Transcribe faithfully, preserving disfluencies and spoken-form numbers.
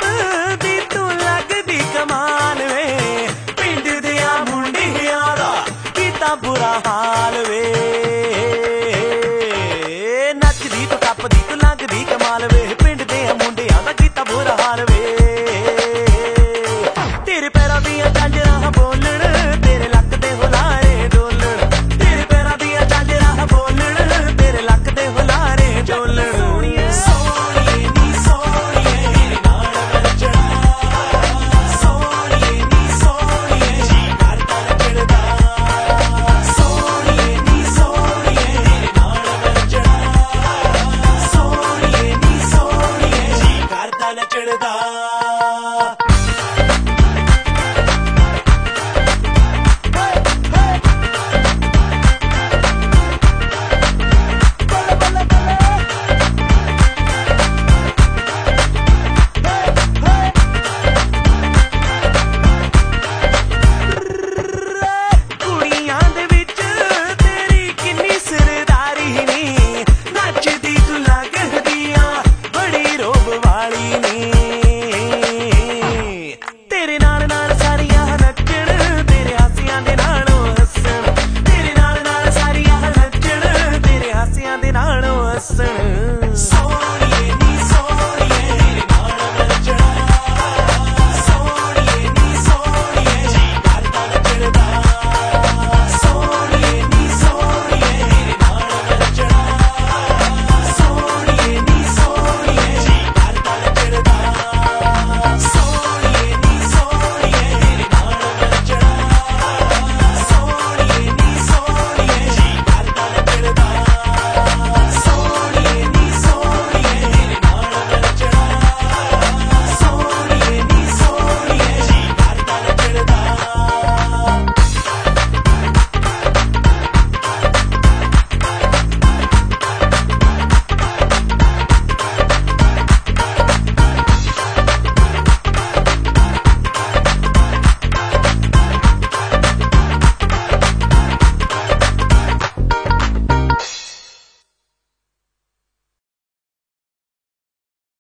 ਦੀ ਤੂੰ ਲੱਗਦੀ ਕਮਾਲ ਵੇ ਪਿੰਡ ਦੀਆਂ ਮੁੰਡਿਆਂ ਦਾ ਕੀਤਾ ਬੁਰਾ ਹਾਲ ਵੇ ਨੱਚਦੀ ਤੂੰ ਟੱਪਦੀ ਤੂੰ ਲੱਗਦੀ ਕਮਾਲ ਵੇ ਪਿੰਡ ਦੀਆਂ ਮੁੰਡਿਆਂ ਦਾ ਕੀਤਾ ਬੁਰਾ ਹਾਲ ਵੇ ਤੇਰੇ ਪੈਰਾਂ ਦੀਆਂ ਝਾਂਜਰਾਂ ਬੋਲਣ ਤੇਰੇ ਲੱਕ ਦੇ ਹੁਲਾਰੇ ਡੋਲਣ ਤੇਰੇ ਪੈਰਾਂ ਦੀਆਂ ਝਾਂਜਰਾਂ ਬੋਲਣ ਤੇਰੇ ਲੱਕ ਦੇ ਹੁਲਾਰੇ ਡੋਲਣ ਸੋਹਣੀਏ ਸੋਹਣੀਏ ਨੀ ਸੋਹਣੀਏ ਤੇਰੇ ਨਾਲ ਨੱਚਣਾ ਸੋਹਣੀਏ ਨੀ ਸੋਹਣੀਏ ਜੀ ਕਰਦਾ ਨੱਚਦਾ ਸੋਹਣੀਏ ਨੀ ਸੋਹਣੀਏ ਤੇਰੇ ਨਾਲ ਨੱਚਣਾ ਸੋਹਣੀਏ ਨੀ ਸੋਹਣੀਏ ਜੀ ਕਰਦਾ ਨੱਚਦਾ